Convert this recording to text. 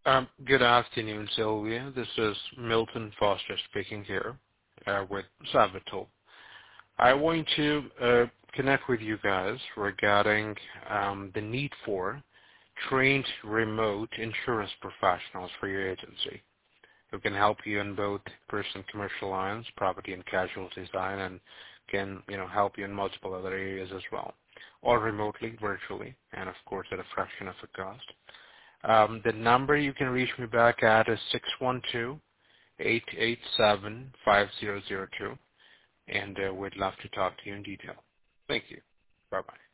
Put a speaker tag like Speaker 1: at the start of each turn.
Speaker 1: Good afternoon, Sylvia. This is Milton Foster speaking here with Savital. I want to connect with you guys regarding the need for trained remote insurance professionals for your agency who can help you in both personal and commercial lines, property and casualty line, and can help you in multiple other areas as well, or remotely, virtually, and of course at a fraction of the cost. The number you can reach me back at is 612-887-5002, and we'd love to talk to you in detail. Thank you. Bye-bye.